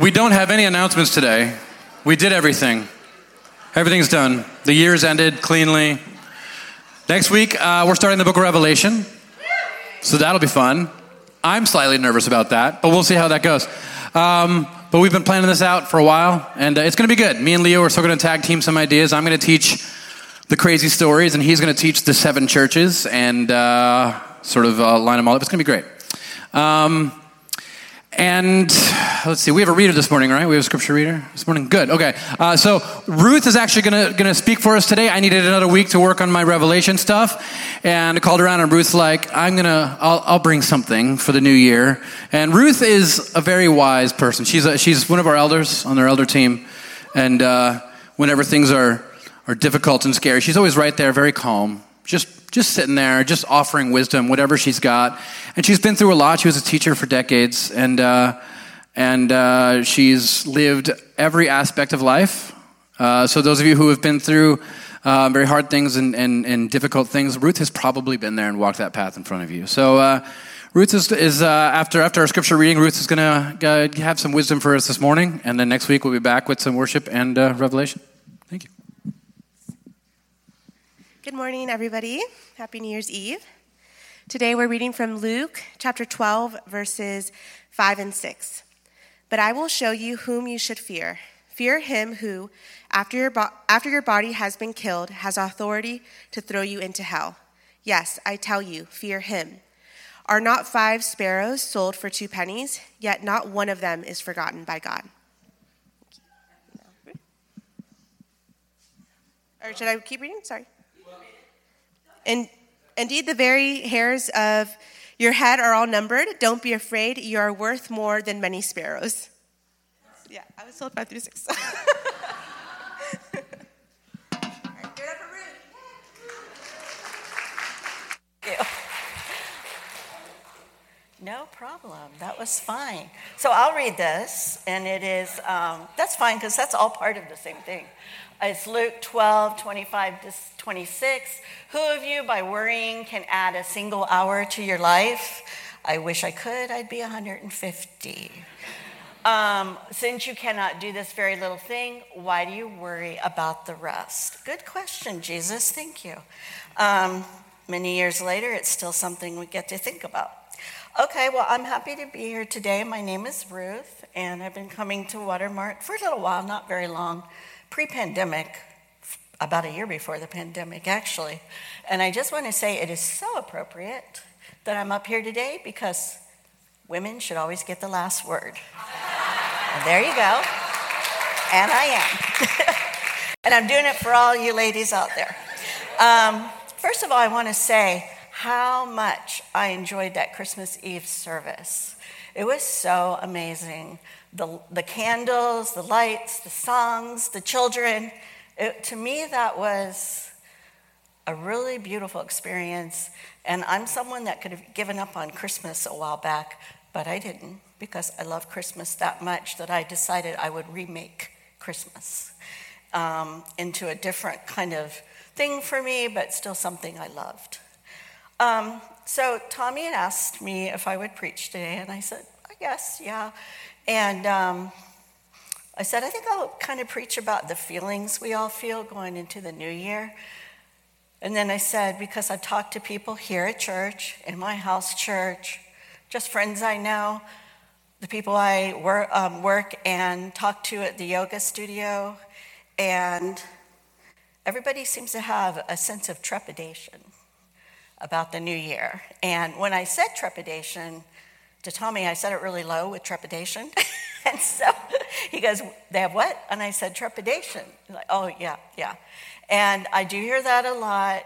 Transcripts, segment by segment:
We don't have any announcements today. We did everything. Everything's done. The year's ended cleanly. Next week, we're starting the book of Revelation. So that'll be fun. I'm slightly nervous about that, but we'll see how that goes. But we've been planning this out for a while, and it's going to be good. Me and Leo are still going to tag team some ideas. I'm going to teach the crazy stories, and he's going to teach the 7 churches and sort of line them all up. It's going to be great. And let's see, we have a reader this morning, right? We have a scripture reader this morning. Good, okay. So Ruth is actually gonna speak for us today. I needed another week to work on my Revelation stuff, and I called around, and Ruth's like, I'll bring something for the new year. And Ruth is a very wise person. She's one of our elders on their elder team, and whenever things are difficult and scary, she's always right there, very calm, just sitting there, just offering wisdom, whatever she's got. And she's been through a lot. She was a teacher for decades, and she's lived every aspect of life. So those of you who have been through very hard things and difficult things, Ruth has probably been there and walked that path in front of you. So Ruth is after our scripture reading, Ruth is going to have some wisdom for us this morning, and then next week we'll be back with some worship and Revelation. Thank you. Good morning, everybody. Happy New Year's Eve. Today we're reading from Luke chapter 12, verses 5 and 6. But I will show you whom you should fear. Fear him who, after your body has been killed, has authority to throw you into hell. Yes, I tell you, fear him. Are not 5 sparrows sold for 2 pennies? Yet not one of them is forgotten by God. Or should I keep reading? Sorry. And indeed, the very hairs of your head are all numbered. Don't be afraid. You are worth more than many sparrows. Yeah, I was told 5 through 6. All right, give it up for Ruth. Thank you. No problem. That was fine. So I'll read this, and it is, that's fine because that's all part of the same thing. It's Luke 12, 25 to 26. Who of you, by worrying, can add a single hour to your life? I wish I could. I'd be 150. Since you cannot do this very little thing, why do you worry about the rest? Good question, Jesus. Thank you. Many years later, it's still something we get to think about. Okay, well, I'm happy to be here today. My name is Ruth, and I've been coming to Watermark for a little while, not very long. Pre-pandemic, about a year before the pandemic, actually. And I just want to say it is so appropriate that I'm up here today because women should always get the last word. And there you go. And I am. And I'm doing it for all you ladies out there. First of all, I want to say how much I enjoyed that Christmas Eve service. It was so amazing. The candles, the lights, the songs, the children. To me, that was a really beautiful experience. And I'm someone that could have given up on Christmas a while back, but I didn't because I love Christmas that much that I decided I would remake Christmas into a different kind of thing for me, but still something I loved. So Tommy had asked me if I would preach today, and I said, I guess, yeah. And I said, I think I'll kind of preach about the feelings we all feel going into the new year. And then I said, because I've talked to people here at church, in my house church, just friends I know, the people I work and talk to at the yoga studio, and everybody seems to have a sense of trepidation about the new year. And when I said trepidation to Tommy, I said it really low with trepidation. And so he goes, they have what? And I said, trepidation. He's like, oh, yeah. And I do hear that a lot.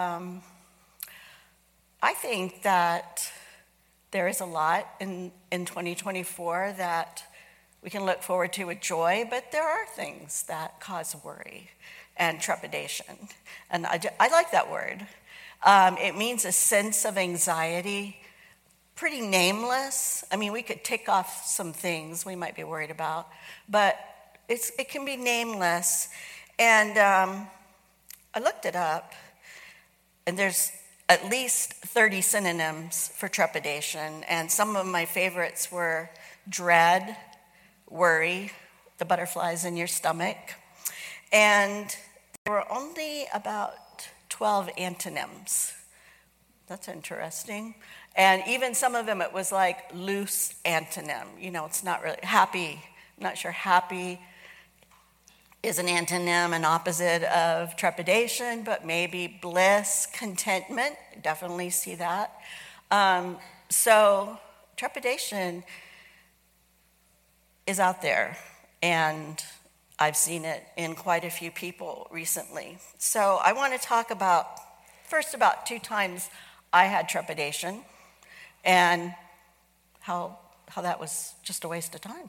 I think that there is a lot in 2024 that we can look forward to with joy, but there are things that cause worry and trepidation. And I like that word. It means a sense of anxiety, pretty nameless. I mean, we could tick off some things we might be worried about, but it can be nameless. And I looked it up, and there's at least 30 synonyms for trepidation, and some of my favorites were dread, worry, the butterflies in your stomach. And there were only about 12 antonyms. That's interesting. And even some of them, it was like loose antonym. It's not really happy. I'm not sure happy is an antonym, an opposite of trepidation, but maybe bliss, contentment. Definitely see that. So trepidation is out there, and I've seen it in quite a few people recently. So I want to talk about 2 times I had trepidation and how that was just a waste of time.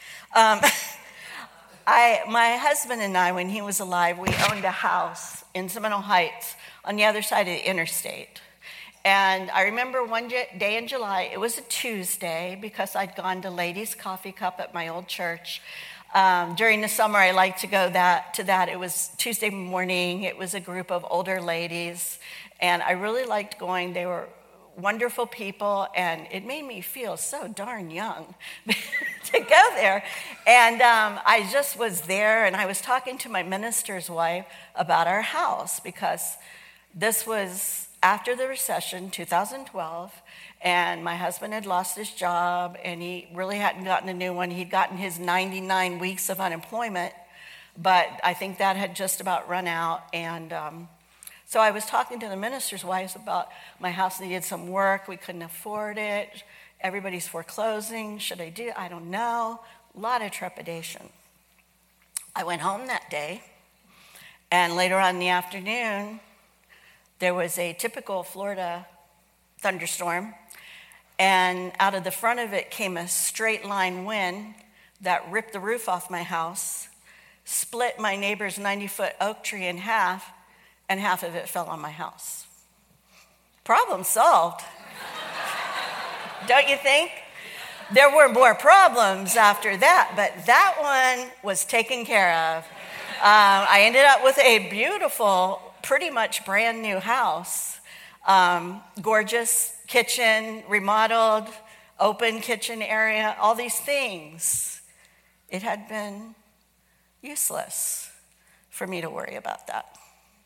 My husband and I, when he was alive, we owned a house in Seminole Heights on the other side of the interstate. And I remember one day in July, it was a Tuesday, because I'd gone to Ladies' Coffee Cup at my old church. During the summer, I liked to go to that. It was Tuesday morning. It was a group of older ladies, and I really liked going. They were wonderful people, and it made me feel so darn young to go there. And I just was there, and I was talking to my minister's wife about our house, because this was after the recession, 2012, and my husband had lost his job, and he really hadn't gotten a new one. He'd gotten his 99 weeks of unemployment, but I think that had just about run out. And so I was talking to the minister's wife about my house needed some work. We couldn't afford it. Everybody's foreclosing. Should I do it? I don't know. A lot of trepidation. I went home that day, and later on in the afternoon, there was a typical Florida thunderstorm, and out of the front of it came a straight line wind that ripped the roof off my house, split my neighbor's 90-foot oak tree in half, and half of it fell on my house. Problem solved. Don't you think? There were more problems after that, but that one was taken care of. I ended up with a beautiful, pretty much brand new house. Gorgeous kitchen, remodeled, open kitchen area, all these things. It had been useless for me to worry about that.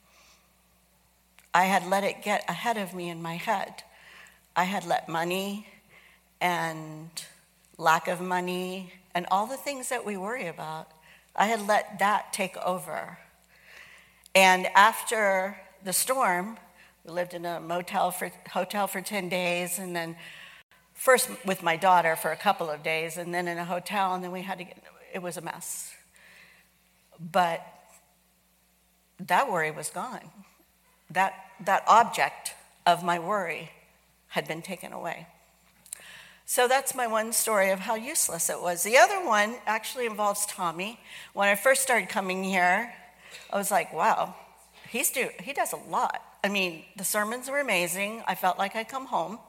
I had let it get ahead of me in my head. I had let money and lack of money and all the things that we worry about, I had let that take over. And after the storm, we lived in a hotel for 10 days, and then first with my daughter for a couple of days, and then in a hotel, and then it was a mess. But that worry was gone. That object of my worry had been taken away. So that's my one story of how useless it was. The other one actually involves Tommy. When I first started coming here, I was like, wow, he does a lot. I mean, the sermons were amazing. I felt like I'd come home.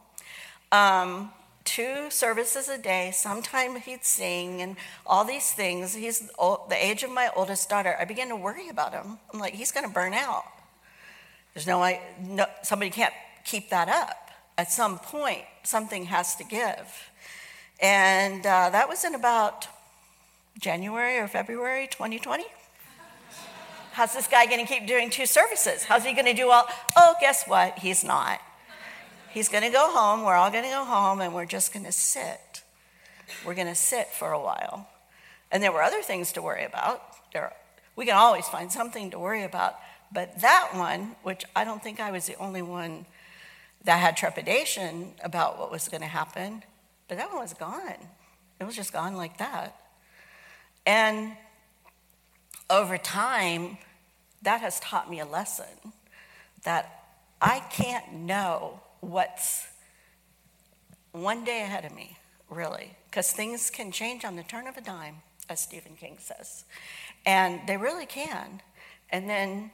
2 services a day. Sometime he'd sing and all these things. He's the age of my oldest daughter. I began to worry about him. I'm like, he's going to burn out. There's no way, somebody can't keep that up. At some point, something has to give. And that was in about January or February 2020. How's this guy going to keep doing 2 services? How's he going to do all? Oh, guess what? He's not. He's going to go home. We're all going to go home, and we're just going to sit. We're going to sit for a while. And there were other things to worry about. We can always find something to worry about. But that one, which I don't think I was the only one that had trepidation about what was going to happen, but that one was gone. It was just gone like that. And over time, that has taught me a lesson that I can't know what's one day ahead of me, really, because things can change on the turn of a dime, as Stephen King says. And they really can. And then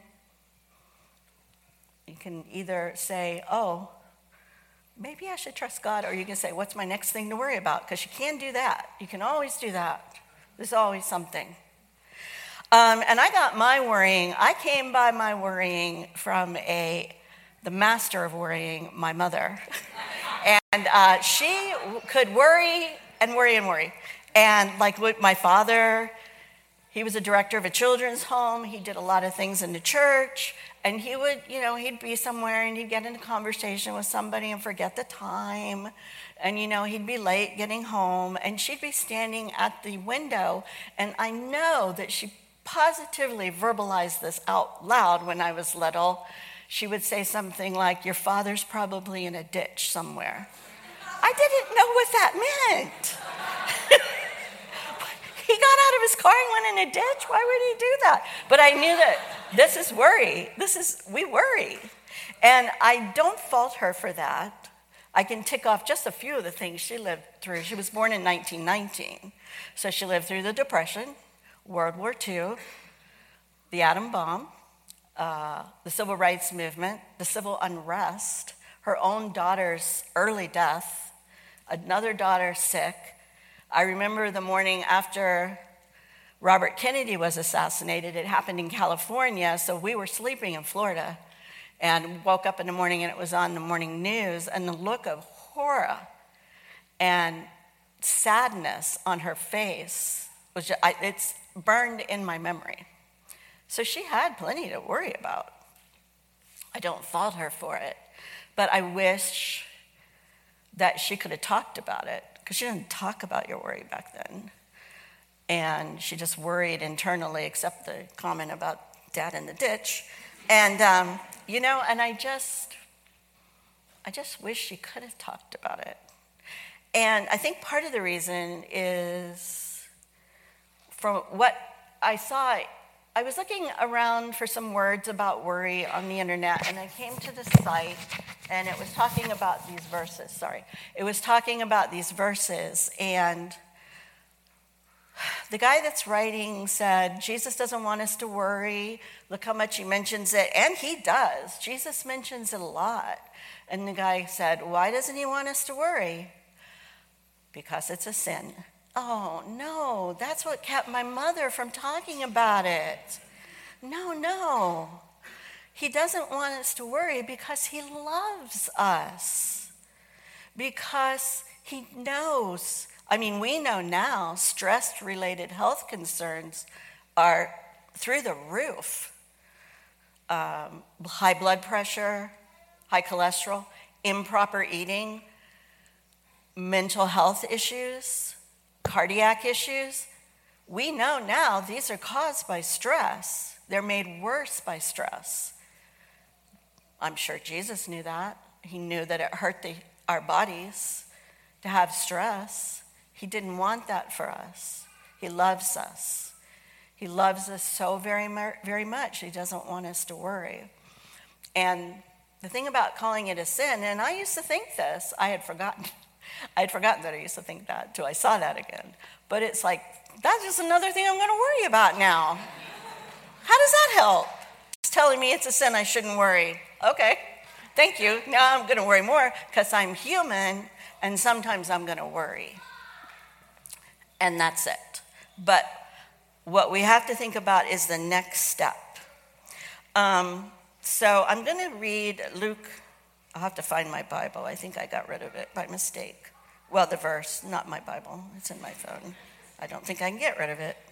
you can either say, oh, maybe I should trust God, or you can say, what's my next thing to worry about? Because you can do that. You can always do that. There's always something. And I got my worrying. I came by my worrying from the master of worrying, my mother. And she could worry and worry and worry. And like with my father, he was a director of a children's home. He did a lot of things in the church. And he would, he'd be somewhere and he'd get into conversation with somebody and forget the time. And, he'd be late getting home. And she'd be standing at the window. And I know that she positively verbalized this out loud when I was little. She would say something like, "Your father's probably in a ditch somewhere." I didn't know what that meant. He got out of his car and went in a ditch. Why would he do that? But I knew that this is worry. We worry. And I don't fault her for that. I can tick off just a few of the things she lived through. She was born in 1919. So she lived through the Depression, World War II, the atom bomb, the civil rights movement, the civil unrest, her own daughter's early death, another daughter sick. I remember the morning after Robert Kennedy was assassinated. It happened in California, so we were sleeping in Florida and woke up in the morning and it was on the morning news, and the look of horror and sadness on her face was it's burned in my memory. So she had plenty to worry about. I don't fault her for it, but I wish that she could have talked about it, because she didn't talk about your worry back then. And she just worried internally, except the comment about dad in the ditch. And, and I just wish she could have talked about it. And I think part of the reason is from what I saw, I was looking around for some words about worry on the internet, and I came to this site, and it was talking about these verses. It was talking about these verses, and the guy that's writing said, Jesus doesn't want us to worry. Look how much he mentions it, and he does. Jesus mentions it a lot. And the guy said, why doesn't he want us to worry? Because it's a sin. Oh, no, that's what kept my mother from talking about it. No. He doesn't want us to worry because he loves us. Because he knows. We know now stress-related health concerns are through the roof. High blood pressure, high cholesterol, improper eating, mental health issues, cardiac issues. We know now these are caused by stress. They're made worse by stress. I'm sure Jesus knew that. He knew that it hurt our bodies to have stress. He didn't want that for us. He loves us. He loves us so very, very much. He doesn't want us to worry. And the thing about calling it a sin, and I used to think this, I had forgotten that I used to think that till I saw that again. But it's like, that's just another thing I'm going to worry about now. How does that help? It's telling me it's a sin, I shouldn't worry. Okay, thank you. Now I'm going to worry more because I'm human, and sometimes I'm going to worry. And that's it. But what we have to think about is the next step. So I'm going to read Luke. I'll have to find my Bible. I think I got rid of it by mistake. Well, the verse, not my Bible. It's in my phone. I don't think I can get rid of it.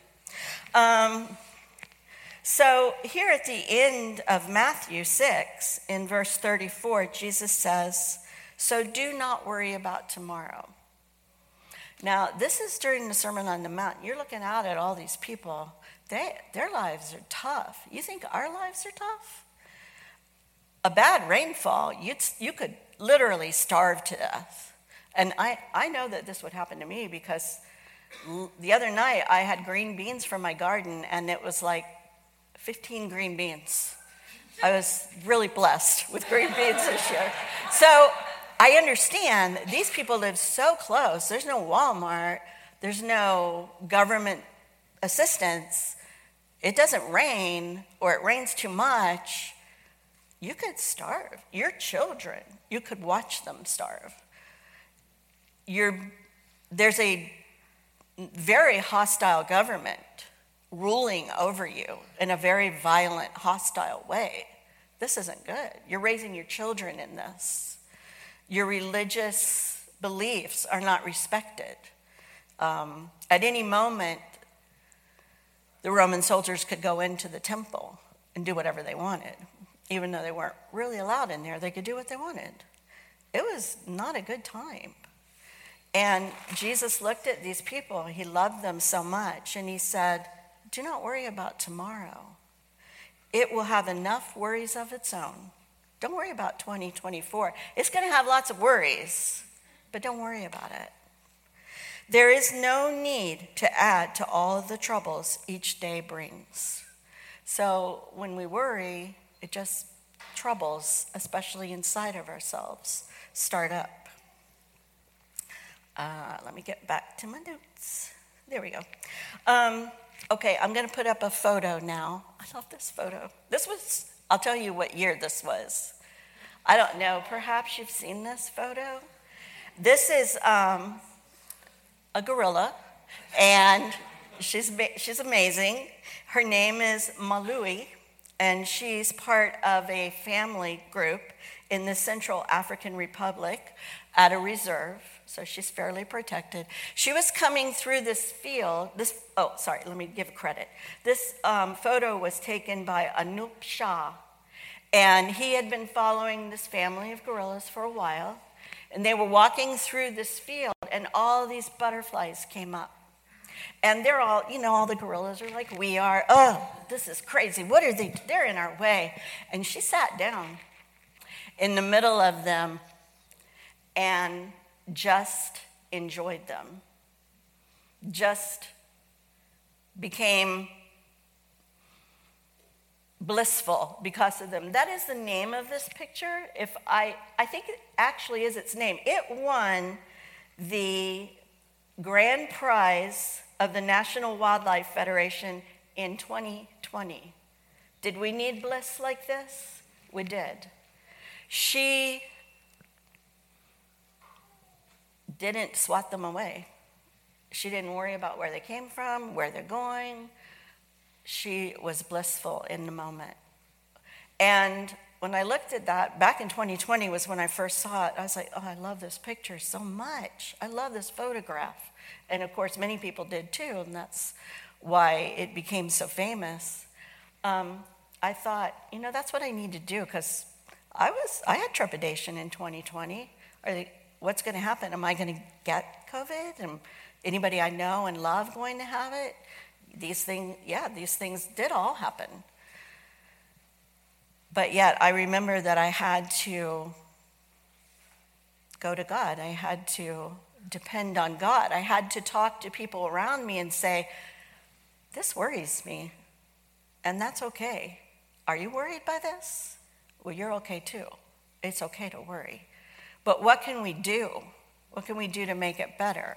So here at the end of Matthew 6, in verse 34, Jesus says, "So do not worry about tomorrow." Now, this is during the Sermon on the Mount. You're looking out at all these people. Their lives are tough. You think our lives are tough? A bad rainfall, you could literally starve to death. And I know that this would happen to me because the other night I had green beans from my garden, and it was like 15 green beans. I was really blessed with green beans this year. So I understand these people live so close. There's no Walmart. There's no government assistance. It doesn't rain, or it rains too much. You could starve. Your children, you could watch them starve. There's a very hostile government ruling over you in a very violent, hostile way. This isn't good. You're raising your children in this. Your religious beliefs are not respected. At any moment, the Roman soldiers could go into the temple and do whatever they wanted. Even though they weren't really allowed in there, they could do what they wanted. It was not a good time. And Jesus looked at these people. He loved them so much. And he said, do not worry about tomorrow. It will have enough worries of its own. Don't worry about 2024. It's going to have lots of worries, but don't worry about it. There is no need to add to all of the troubles each day brings. So when we worry, it just troubles, especially inside of ourselves, start up. Let me get back to my notes. There we go. Okay, I'm going to put up a photo now. I love this photo. This was, I'll tell you what year this was. I don't know, perhaps you've seen this photo. This is a gorilla, and she's amazing. Her name is Malui, and she's part of a family group in the Central African Republic at a reserve, so she's fairly protected. She was coming through this field. Let me give credit. This photo was taken by Anup Shah, and he had been following this family of gorillas for a while, and they were walking through this field, and all these butterflies came up. And they're all, all the gorillas are like we are. Oh, this is crazy. What are they? They're in our way. And she sat down in the middle of them and just enjoyed them. Just became blissful because of them. That is the name of this picture. I think it actually is its name. It won the grand prize of the National Wildlife Federation in 2020. Did we need bliss like this? We did. She didn't swat them away. She didn't worry about where they came from, where they're going. She was blissful in the moment. And when I looked at that, back in 2020 was when I first saw it, I was like, oh, I love this picture so much. I love this photograph. And of course, many people did too, and that's why it became so famous. I thought, that's what I need to do, because I had trepidation in 2020. What's going to happen? Am I going to get COVID? Am anybody I know and love going to have it? These things did all happen. But yet, I remember that I had to go to God. I had to depend on God. I had to talk to people around me and say, this worries me, and that's okay. Are you worried by this? Well, you're okay too. It's okay to worry. But what can we do? What can we do to make it better?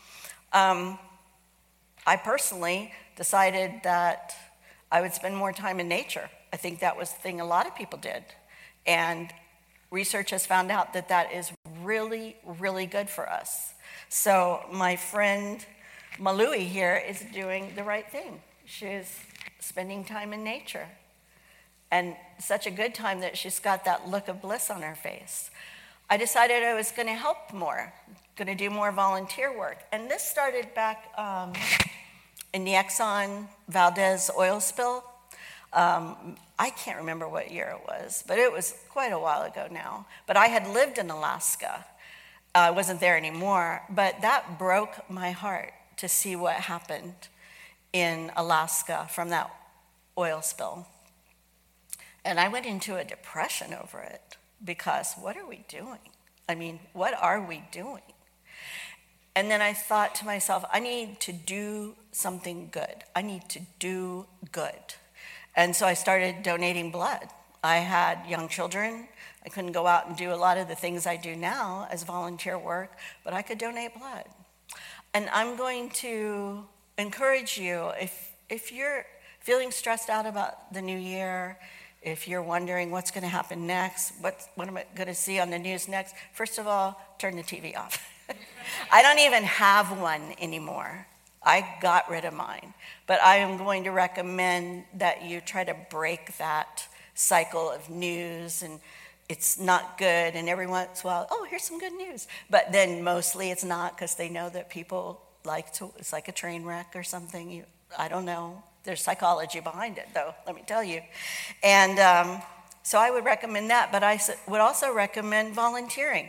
I personally decided that I would spend more time in nature. I think that was the thing a lot of people did. And research has found out that that is really, really good for us. So my friend Malui here is doing the right thing. She's spending time in nature. And such a good time that she's got that look of bliss on her face. I decided I was going to help more, going to do more volunteer work. And this started back in the Exxon Valdez oil spill. I can't remember what year it was, but it was quite a while ago now. But I had lived in Alaska. I wasn't there anymore, but that broke my heart to see what happened in Alaska from that oil spill. And I went into a depression over it, because what are we doing? I mean, what are we doing? And then I thought to myself, I need to do something good. I need to do good. And so I started donating blood. I had young children. I couldn't go out and do a lot of the things I do now as volunteer work, but I could donate blood. And I'm going to encourage you, if you're feeling stressed out about the new year, if you're wondering what's going to happen next, what am I going to see on the news next, first of all, turn the TV off. I don't even have one anymore. I got rid of mine. But I am going to recommend that you try to break that cycle of news, and it's not good, and every once in a while, oh, here's some good news. But then mostly it's not, because they know that people it's like a train wreck or something. I don't know. There's psychology behind it, though, let me tell you. And so I would recommend that, but I would also recommend volunteering.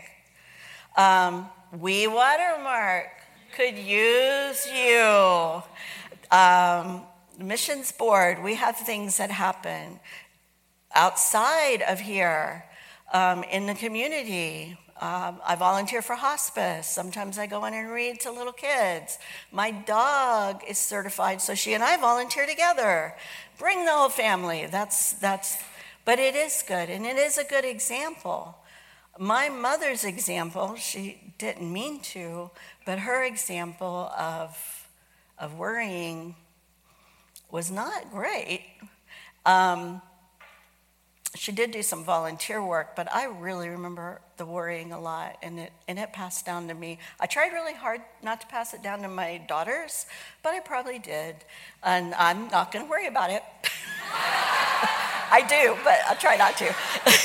We Watermark could use you. Missions board, we have things that happen outside of here, in the community. I volunteer for hospice. Sometimes I go in and read to little kids. My dog is certified, so she and I volunteer together. Bring the whole family. But it is good, and it is a good example. My mother's example, she didn't mean to, but her example of worrying was not great. She did do some volunteer work, but I really remember the worrying a lot, and it passed down to me. I tried really hard not to pass it down to my daughters, but I probably did, and I'm not going to worry about it. I do, but I'll try not to.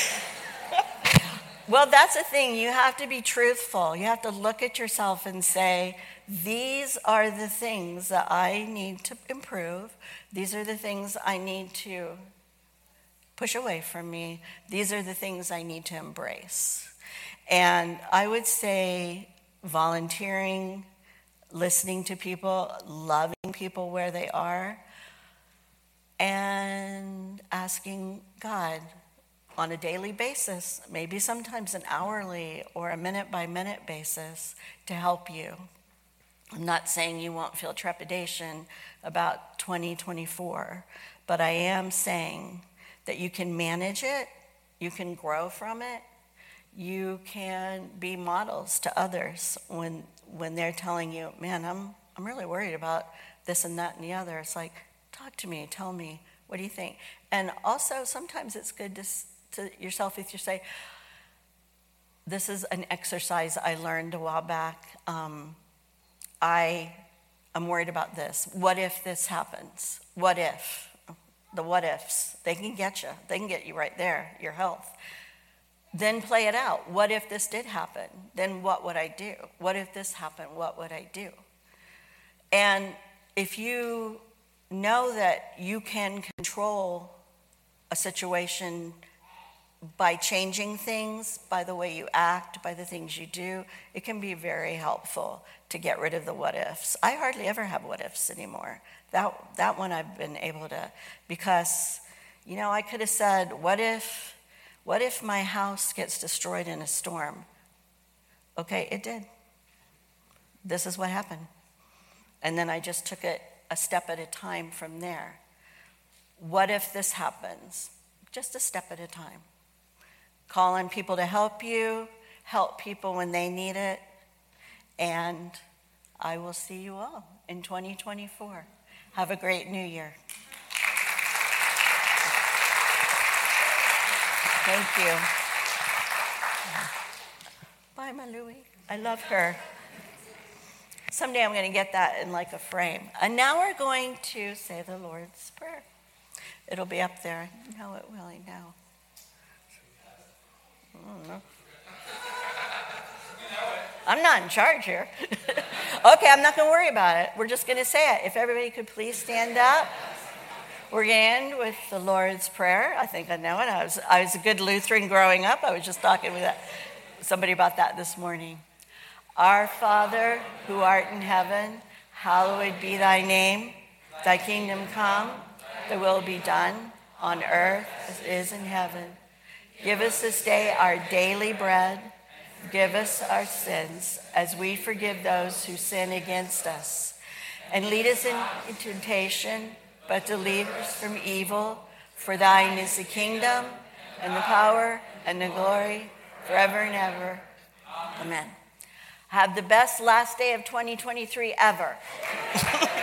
Well, that's the thing. You have to be truthful. You have to look at yourself and say, these are the things that I need to improve. These are the things I need to push away from me. These are the things I need to embrace. And I would say volunteering, listening to people, loving people where they are, and asking God on a daily basis, maybe sometimes an hourly or a minute-by-minute basis, to help you. I'm not saying you won't feel trepidation about 2024, but I am saying that you can manage it, you can grow from it, you can be models to others when they're telling you, man, I'm really worried about this and that and the other. It's like, talk to me, tell me, what do you think? And also, sometimes it's good to yourself if you say, this is an exercise I learned a while back. I'm worried about this. What if this happens? What if? The what ifs, they can get you. They can get you right there, your health. Then play it out. What if this did happen? Then what would I do? What if this happened? What would I do? And if you know that you can control a situation by changing things, by the way you act, by the things you do, it can be very helpful to get rid of the what ifs. I hardly ever have what ifs anymore. That one I've been able to, because, I could have said, what if my house gets destroyed in a storm? Okay, it did. This is what happened. And then I just took it a step at a time from there. What if this happens? Just a step at a time. Call on people to help you, help people when they need it, and I will see you all in 2024. Have a great new year. Thank you. Bye, my Louie. I love her. Someday I'm going to get that in like a frame. And now we're going to say the Lord's Prayer. It'll be up there. You know it, Willie, now. I don't know. I'm not in charge here. Okay, I'm not going to worry about it. We're just going to say it. If everybody could please stand up. We're going to end with the Lord's Prayer. I think I know it. I was a good Lutheran growing up. I was just talking with somebody about that this morning. Our Father, who art in heaven, hallowed be thy name. Thy kingdom come, thy will be done, on earth as it is in heaven. Give us this day our daily bread. Give us our sins as we forgive those who sin against us. And lead us into temptation, but deliver us from evil. For thine is the kingdom and the power and the glory forever and ever. Amen. Have the best last day of 2023 ever.